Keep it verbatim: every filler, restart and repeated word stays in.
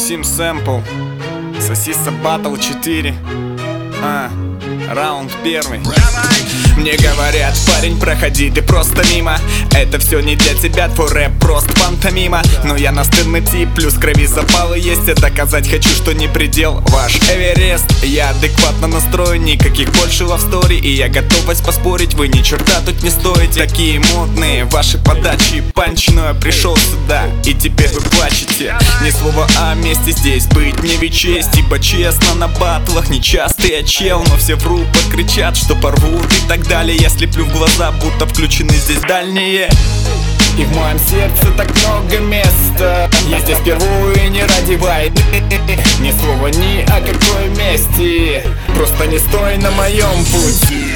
Максим Сэмпл, Сосиса Батл четыре. А, раунд первый. Мне говорят: парень, проходи, ты просто мимо. Это все не для тебя, твой рэп просто пантомима. Но я настырный тип, плюс крови запалы есть. И доказать хочу, что не предел ваш Эверест. Я адекватно настроен, никаких больше лавстори. И я готов вас поспорить, вы ни черта тут не стоите. Такие модные ваши подачи и панчи. Но я пришел сюда, и теперь вы плачете. Ни слова о месте здесь быть мне ведь честь. Ибо честно, на батлах нечасто я чел. Но все врут, подкричат, что порвут и так далее. Я слеплю в глаза, будто включены здесь дальние. И в моем сердце так много места. Я здесь впервые и не ради войны. Ни слова ни о какой мести. Просто не стой на моем пути.